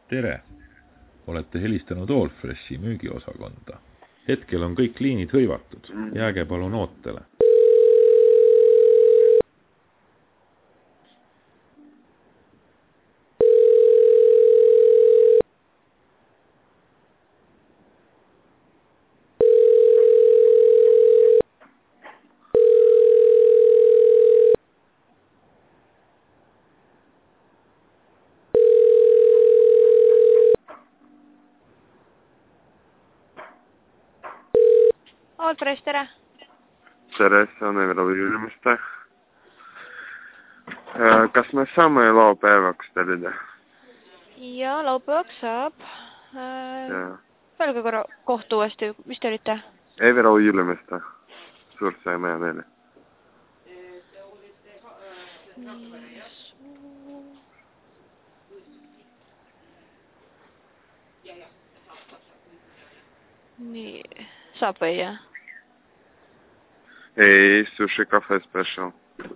Tere! Olete helistanud Allfreshi müügiosakonda. Hetkel on kõik liinid hõivatud. Jääge palun ootele. Allfresh, tere! Tere, see on Evero Jülimiste. Kas me saame laupäevaks tellida? Ja, laupäevaks saab. Öelge korra kohta uuesti, mis te olite? Evero Jülimiste. Suurt sai meie neile. Nii, saab või, jah? Ei, sushi cafe special.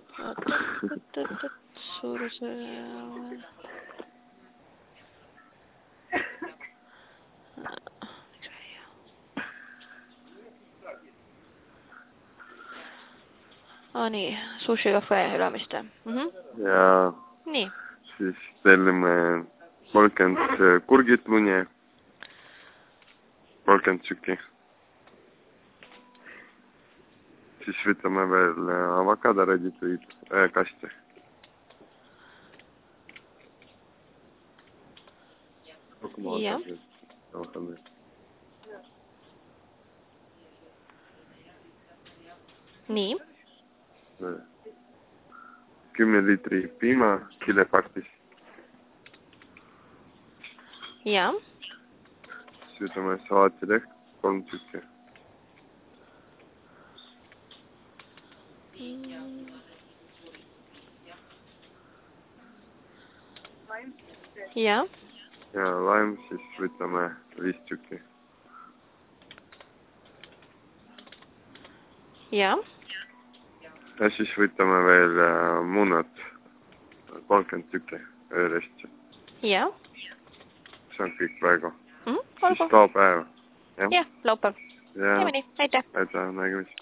Suuruse... nii, sushi cafe Ülemiste. Ja Nii. Siis tellime 30 kurgitluni, 30 tükki. Siis võtame veel avokado ready-to-eat kasti. Jah. Nii. 10 liitri piima killepakis. Jah. Siis võtame salaatileht 3 tükki. Ja. Ja laim siis võtame 5 tükki. Ja. Ja siis võtame veel munad 30 tükki öödest. Ja. See on kõik praegu. Olgu. Siis laupäev. Jah, laupäev. Ja. Teeme nii, aitäh. Aitäh, nägemist.